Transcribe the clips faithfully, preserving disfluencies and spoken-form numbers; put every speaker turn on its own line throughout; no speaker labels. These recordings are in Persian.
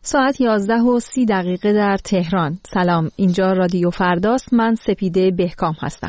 ساعت یازده و سی دقیقه در تهران. سلام، اینجا رادیو فرداست. من سپیده بهکام هستم.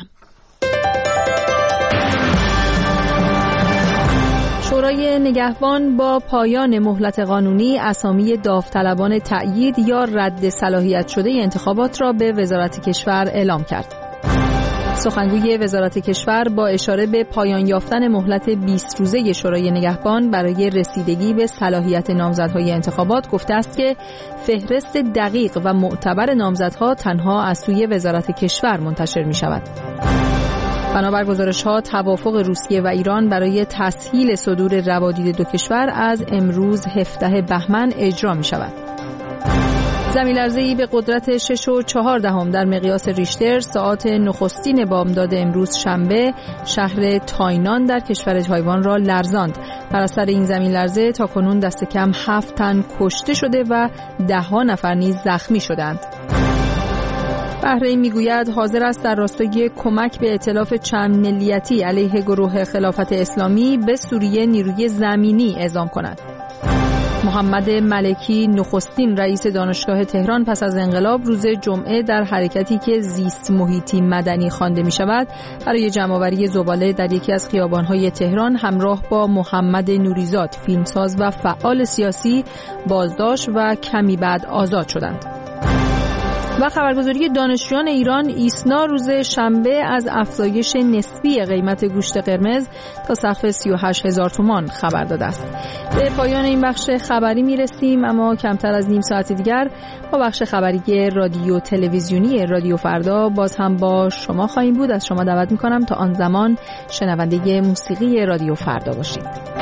شورای نگهبان با پایان مهلت قانونی اسامی داوطلبان تأیید یا رد صلاحیت شده انتخابات را به وزارت کشور اعلام کرد. سخنگوی وزارت کشور با اشاره به پایان یافتن مهلت بیست روزه شورای نگهبان برای رسیدگی به صلاحیت نامزدهای انتخابات گفته است که فهرست دقیق و معتبر نامزدها تنها از سوی وزارت کشور منتشر می شود. بنابر گزارش‌ها توافق روسیه و ایران برای تسهیل صدور روادید دو کشور از امروز هفدهم بهمن اجرا می شود. زمین‌لرزه‌ای به قدرت شش و چهار دهم در مقیاس ریشتر ساعات نخستین بامداد امروز شنبه شهر تاینان در کشور تایوان را لرزاند. بر اثر این زمین‌لرزه تاکنون دست کم هفت تن کشته شده و ده‌ها نفر نیز زخمی شدند. بحرین میگوید حاضر است در راستای کمک به ائتلاف چند ملیتی علیه گروه خلافت اسلامی به سوریه نیروی زمینی اعزام کند. محمد ملکی نخستین رئیس دانشگاه تهران پس از انقلاب روز جمعه در حرکتی که زیست محیطی مدنی خوانده می شود برای جمع‌آوری زباله در یکی از خیابان‌های تهران همراه با محمد نوریزاد فیلمساز و فعال سیاسی بازداشت و کمی بعد آزاد شدند. و خبرگزاری دانشجویان ایران ایسنا روز شنبه از افزایش نسبی قیمت گوشت قرمز تا سقف سی و هشت هزار تومان خبر داده است. به پایان این بخش خبری میرسیم، اما کمتر از نیم ساعت دیگر با بخش خبری رادیو تلویزیونی رادیو فردا باز هم با شما خواهیم بود. از شما دعوت میکنم تا آن زمان شنونده موسیقی رادیو فردا باشید.